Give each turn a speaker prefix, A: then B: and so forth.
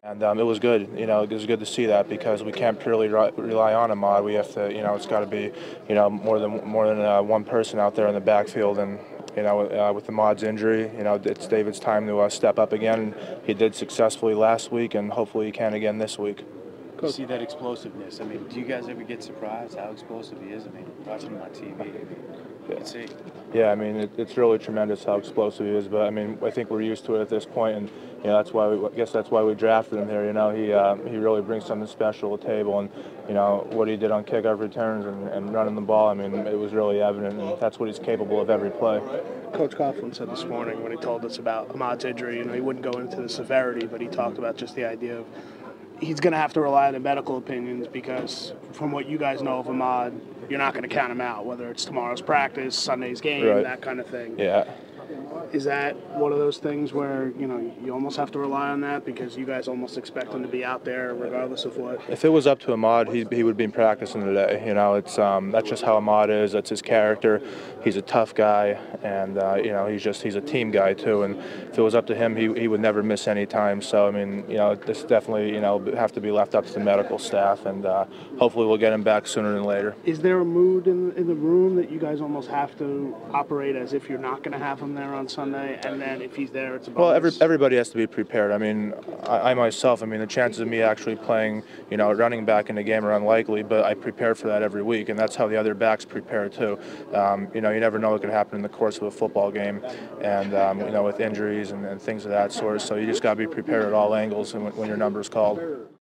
A: And it was good. It was good to see that because we can't purely rely on Ahmad. We have to, it's got to be, more than one person out there in the backfield. And with Ahmad's injury, it's David's time to step up again. He did successfully last week, and hopefully he can again this week.
B: You see that explosiveness. I mean, do you guys ever get surprised how explosive he is? I mean, watching him on TV, you can see.
A: Yeah, I mean, it's really tremendous how explosive he is. But I mean, I think we're used to it at this point, and that's why I guess that's why we drafted him here. He really brings something special to the table, and what he did on kickoff returns and running the ball. I mean, it was really evident, and that's what he's capable of every play.
C: Coach Coughlin said this morning when he told us about Ahmad's injury, he wouldn't go into the severity, but he talked about just the idea of he's going to have to rely on the medical opinions because from what you guys know of Ahmad, you're not going to count him out, whether it's tomorrow's practice, Sunday's game,
A: right.
C: That kind of thing.
A: Yeah.
C: Is that one of those things where, you almost have to rely on that because you guys almost expect him to be out there regardless of what?
A: If it was up to Ahmad, he would be practicing today. It's that's just how Ahmad is. That's his character. He's a tough guy, and he's a team guy too. And if it was up to him, he would never miss any time. So I mean, this definitely have to be left up to the medical staff, and hopefully we'll get him back sooner than later.
C: Is there a mood in the room that you guys almost have to operate as if you're not going to have him there on Sunday, and then if he's there, it's a bonus?
A: Well, everybody has to be prepared. I mean, I myself, the chances of me actually playing, running back in the game are unlikely, but I prepare for that every week, and that's how the other backs prepare too. You never know what could happen in the course of a football game, and with injuries and things of that sort. So you just got to be prepared at all angles when your number is called.